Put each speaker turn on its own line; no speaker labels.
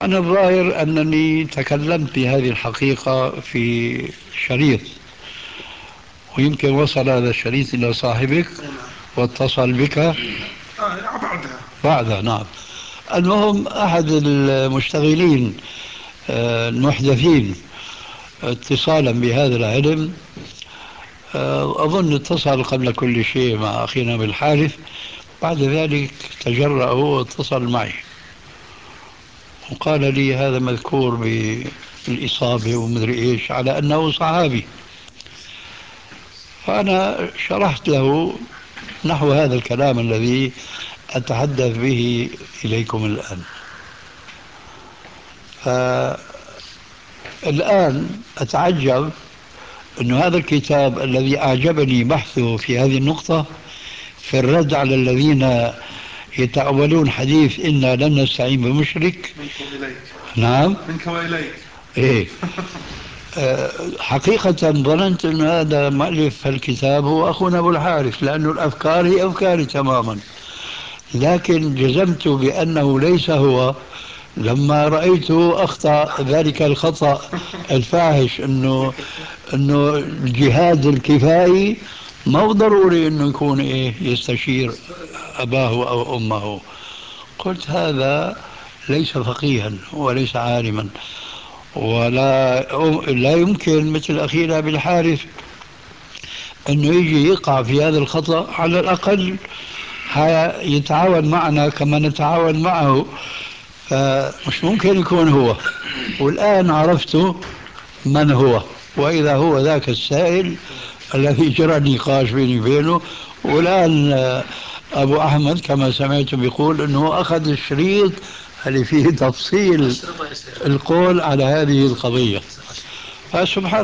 أنا الظاهر أنني تكلمت بهذه الحقيقة في شريط، ويمكن وصل هذا الشريط إلى صاحبك واتصل بك
بعدها.
بعدها. نعم. المهم أحد المشتغلين المحدثين اتصالا بهذا العلم، أظن اتصل قبل كل شيء مع أخينا بالحارث، بعد ذلك تجرأ هو واتصل معي وقال لي هذا مذكور بالإصابة ومدري إيش على أنه صحابي. فأنا شرحت له نحو هذا الكلام الذي أتحدث به إليكم الآن. فالآن أتعجب أن هذا الكتاب الذي أعجبني بحثه في هذه النقطة في الرد على الذين يتأولون حديث إنا لن نستعين بمشرك.
منك وإليك.
نعم.
منك وإليك.
إيه. حقيقة ظننت أن هذا مؤلف الكتاب هو أخونا أبو الحارث، لأن الأفكار هي أفكاري تماما، لكن جزمت بأنه ليس هو لما رأيته أخطأ ذلك الخطأ الفاحش، أنه الجهاد الكفائي ما هو ضروري أنه يكون إيه يستشير أباه أو أمه. قلت هذا ليس فقيها وليس عالما، لا يمكن مثل أخينا بالحارث أنه يجي يقع في هذا الخطأ. على الأقل يتعاون معنا كما نتعاون معه، فمش ممكن يكون هو. والآن عرفت من هو، وإذا هو ذاك السائل الذي جرى النقاش بيني وبينه. والآن أبو أحمد كما سمعت بيقول أنه أخذ الشريط اللي فيه تفصيل القول على هذه القضية. فسبحان